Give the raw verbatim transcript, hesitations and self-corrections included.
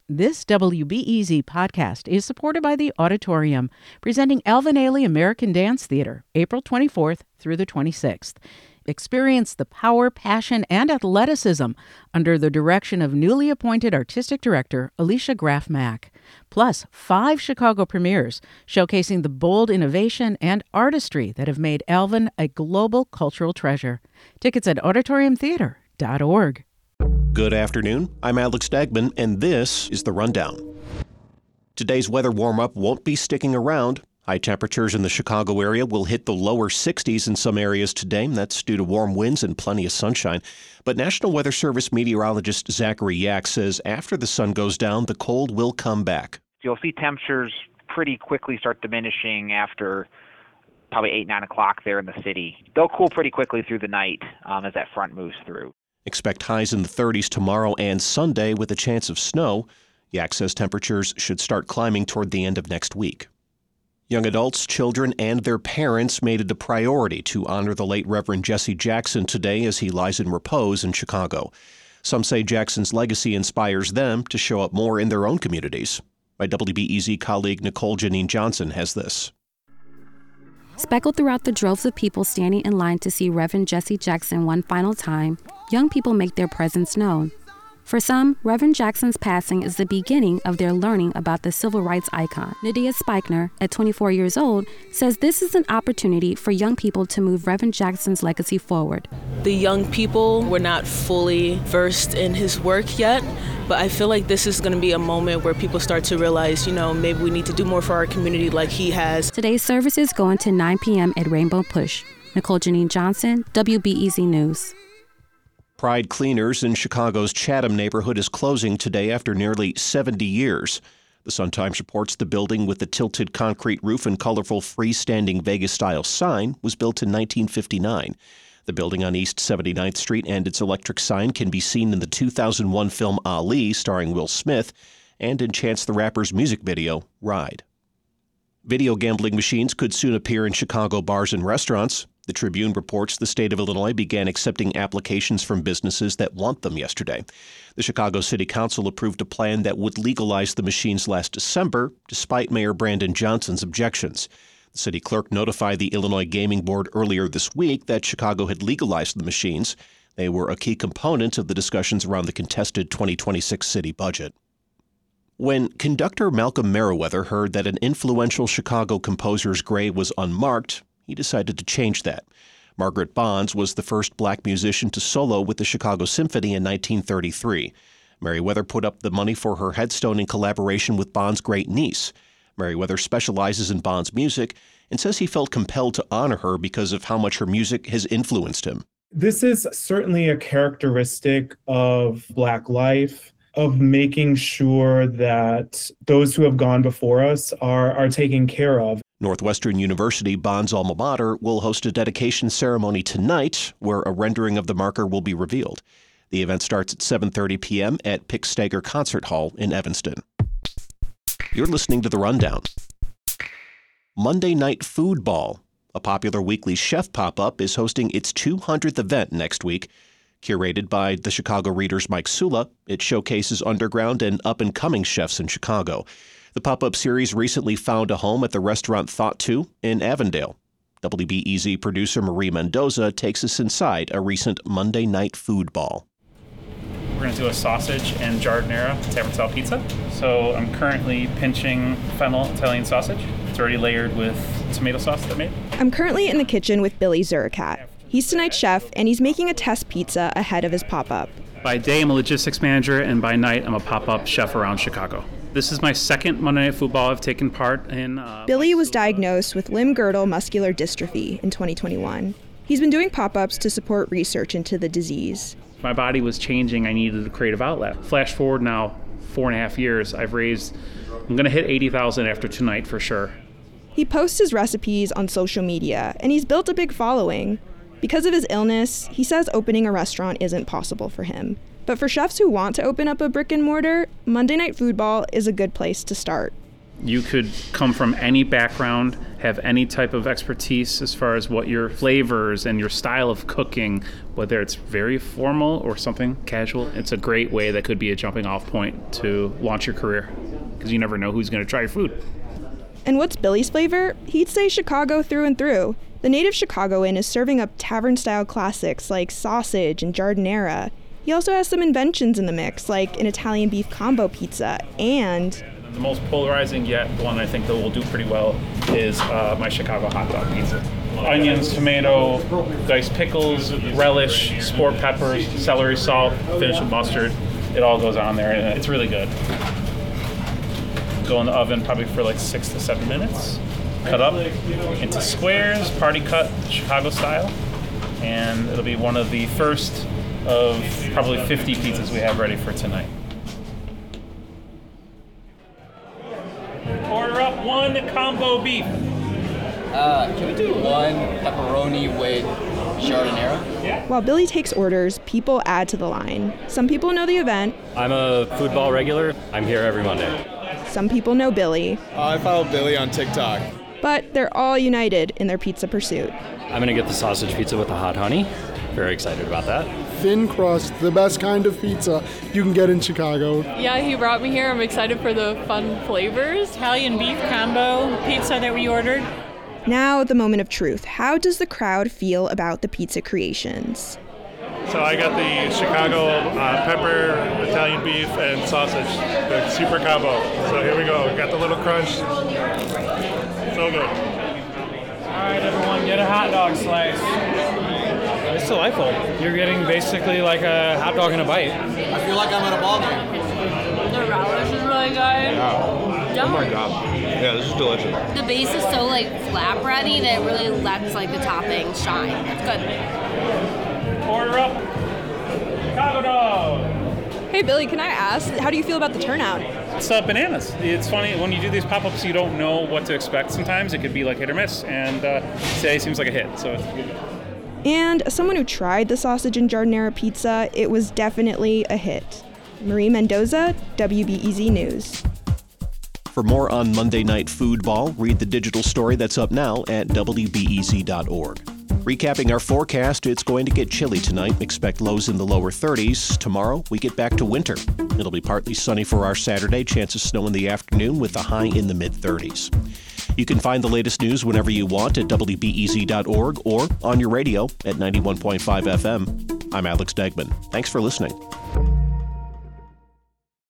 This W B E Z podcast is supported by the Auditorium, presenting Alvin Ailey American Dance Theater, April twenty-fourth through the twenty-sixth. Experience the power, passion, and athleticism under the direction of newly appointed artistic director Alicia Graf Mack. Plus, five Chicago premieres showcasing the bold innovation and artistry that have made Alvin a global cultural treasure. Tickets at auditorium theater dot org. Good afternoon. I'm Alex Dagman, and this is The Rundown. Today's weather warm-up won't be sticking around. High temperatures in the Chicago area will hit the lower sixties in some areas today. That's due to warm winds and plenty of sunshine. But National Weather Service meteorologist Zachary Yak says after the sun goes down, the cold will come back. You'll see temperatures pretty quickly start diminishing after probably eight, nine o'clock there in the city. They'll cool pretty quickly through the night um, as that front moves through. Expect highs in the thirties tomorrow and Sunday with a chance of snow. Yak says temperatures should start climbing toward the end of next week. Young adults, children, and their parents made it a priority to honor the late Reverend Jesse Jackson today as he lies in repose in Chicago. Some say Jackson's legacy inspires them to show up more in their own communities. My W B E Z colleague Nicole Janine Johnson has this. Speckled throughout the droves of people standing in line to see Reverend Jesse Jackson one final time, young people make their presence known. For some, Reverend Jackson's passing is the beginning of their learning about the civil rights icon. Nydia Speichner, at twenty-four years old, says this is an opportunity for young people to move Reverend Jackson's legacy forward. The young people were not fully versed in his work yet, but I feel like this is going to be a moment where people start to realize, you know, maybe we need to do more for our community like he has. Today's services go until nine p.m. at Rainbow Push. Nicole Janine Johnson, W B E Z News. Pride Cleaners in Chicago's Chatham neighborhood is closing today after nearly seventy years. The Sun-Times reports the building with the tilted concrete roof and colorful freestanding Vegas-style sign was built in nineteen fifty-nine. The building on East seventy-ninth Street and its electric sign can be seen in the two thousand one film Ali, starring Will Smith, and in Chance the Rapper's music video, Ride. Video gambling machines could soon appear in Chicago bars and restaurants. The Tribune reports the state of Illinois began accepting applications from businesses that want them yesterday. The Chicago City Council approved a plan that would legalize the machines last December, despite Mayor Brandon Johnson's objections. The city clerk notified the Illinois Gaming Board earlier this week that Chicago had legalized the machines. They were a key component of the discussions around the contested twenty twenty-six city budget. When conductor Malcolm Merriweather heard that an influential Chicago composer's grave was unmarked, he decided to change that. Margaret Bonds was the first black musician to solo with the Chicago Symphony in nineteen thirty-three. Merriweather put up the money for her headstone in collaboration with Bonds' great niece. Merriweather specializes in Bonds' music and says he felt compelled to honor her because of how much her music has influenced him. This is certainly a characteristic of Black life, of making sure that those who have gone before us are, are taken care of. Northwestern University, Bonds' alma mater, will host a dedication ceremony tonight where a rendering of the marker will be revealed. The event starts at seven thirty p.m. at Pick Stager Concert Hall in Evanston. You're listening to The Rundown. Monday Night Food Ball, a popular weekly chef pop-up, is hosting its two hundredth event next week. Curated by the Chicago Reader's Mike Sula, it showcases underground and up-and-coming chefs in Chicago. The pop-up series recently found a home at the restaurant Thought To in Avondale. W B E Z producer Marie Mendoza takes us inside a recent Monday Night Food Ball. We're going to do a sausage and giardiniera tavern-style pizza. So I'm currently pinching fennel Italian sausage. It's already layered with tomato sauce that I made. I'm currently in the kitchen with Billy Zurikat. He's tonight's chef, and he's making a test pizza ahead of his pop-up. By day, I'm a logistics manager, and by night, I'm a pop-up chef around Chicago. This is my second Monday Night Food Ball I've taken part in. Uh, Billy was diagnosed with limb-girdle muscular dystrophy in twenty twenty-one. He's been doing pop-ups to support research into the disease. My body was changing. I needed a creative outlet. Flash forward now, four and a half years, I've raised, I'm going to hit eighty thousand after tonight for sure. He posts his recipes on social media, and he's built a big following. Because of his illness, he says opening a restaurant isn't possible for him. But for chefs who want to open up a brick and mortar, Monday Night Food Ball is a good place to start. You could come from any background, have any type of expertise as far as what your flavors and your style of cooking, whether it's very formal or something casual, it's a great way that could be a jumping off point to launch your career, because you never know who's going to try your food. And what's Billy's flavor? He'd say Chicago through and through. The native Chicagoan is serving up tavern-style classics like sausage and giardiniera. He also has some inventions in the mix, like an Italian beef combo pizza, and... The most polarizing yet, one I think that will do pretty well, is uh, my Chicago hot dog pizza. Onions, tomato, diced pickles, relish, sport peppers, celery salt, finished with mustard. It all goes on there, and it's really good. Go in the oven probably for like six to seven minutes. Cut up into squares, party cut, Chicago style, and it'll be one of the first of probably fifty pizzas we have ready for tonight. Order up one combo beef. Uh, can we do one pepperoni with giardiniera? Yeah. While Billy takes orders, people add to the line. Some people know the event. I'm a foodball regular. I'm here every Monday. Some people know Billy. Uh, I follow Billy on TikTok. But they're all united in their pizza pursuit. I'm going to get the sausage pizza with the hot honey. Very excited about that. Thin crust, the best kind of pizza you can get in Chicago. Yeah, he brought me here. I'm excited for the fun flavors. Italian beef combo pizza that we ordered. Now, the moment of truth. How does the crowd feel about the pizza creations? So I got the Chicago uh, pepper, Italian beef, and sausage, the super combo. So here we go. We got the little crunch. So good. All right, everyone, get a hot dog slice. It's delightful. You're getting basically like a hot dog in a bite. I feel like I'm at a ball game. The relish is really good. Yeah. Oh my god. Yeah, this is delicious. The base is so like flat bready that it really lets like the topping shine. It's good. Order up Chicago dog. Hey Billy, can I ask, how do you feel about the turnout? It's uh, bananas. It's funny, when you do these pop-ups, you don't know what to expect sometimes. It could be like hit or miss, and uh, today seems like a hit, so it's good. And as someone who tried the sausage and giardiniera pizza, it was definitely a hit. Marie Mendoza, W B E Z News. For more on Monday Night Foodball, read the digital story that's up now at W B E Z dot org. Recapping our forecast, it's going to get chilly tonight. Expect lows in the lower thirties. Tomorrow, we get back to winter. It'll be partly sunny for our Saturday. Chance of snow in the afternoon with a high in the mid-thirties. You can find the latest news whenever you want at W B E Z dot org or on your radio at ninety-one point five F M. I'm Alex Degman. Thanks for listening.